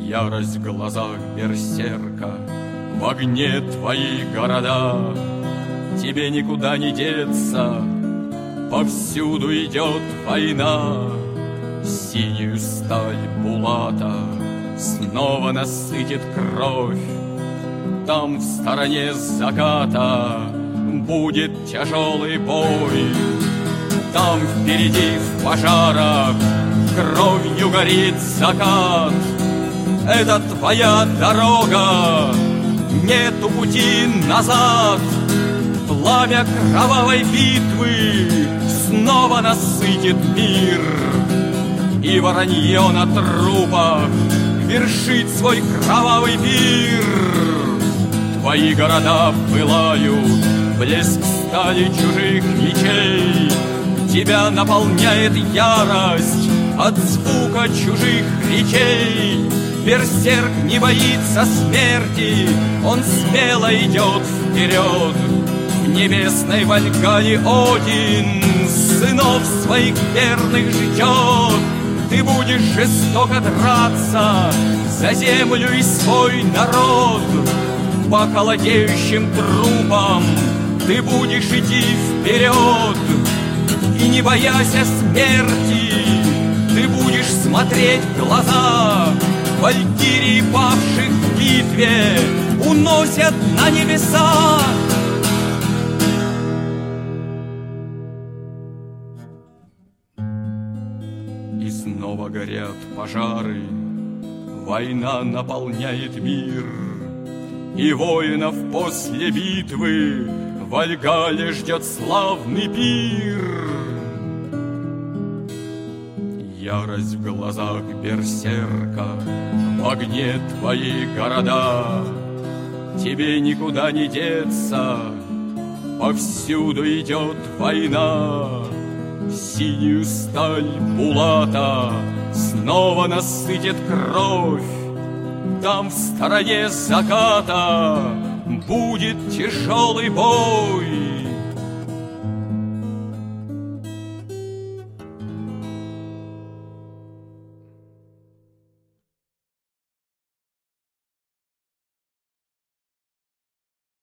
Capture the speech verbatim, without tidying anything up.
Ярость в глазах берсерка, в огне твои города. Тебе никуда не деться, повсюду идет война. Синюю сталь Булата снова насытит кровь. Там в стороне заката будет тяжелый бой. Там впереди в пожарах кровью горит закат. Это твоя дорога, нету пути назад. Пламя кровавой битвы снова насытит мир, и воронье на трупах вершит свой кровавый пир. Твои города пылают, блеск стали чужих мечей. Тебя наполняет ярость от звука чужих речей. Берсерк не боится смерти, он смело идет вперед. В небесной Вальгалле Один сынов своих верных ждет. Ты будешь жестоко драться за землю и свой народ. По холодеющим трупам ты будешь идти вперед. И не боясь смерти, ты будешь смотреть в глаза. Валькирии, павших в битве, уносят на небеса. И снова горят пожары, война наполняет мир. И воинов после битвы в Вальгалле ждет славный пир. Ярость в глазах берсерка, в огне твои города. Тебе никуда не деться, повсюду идет война. Синюю сталь Булата снова насытит кровь. Там в стороне заката будет тяжелый бой.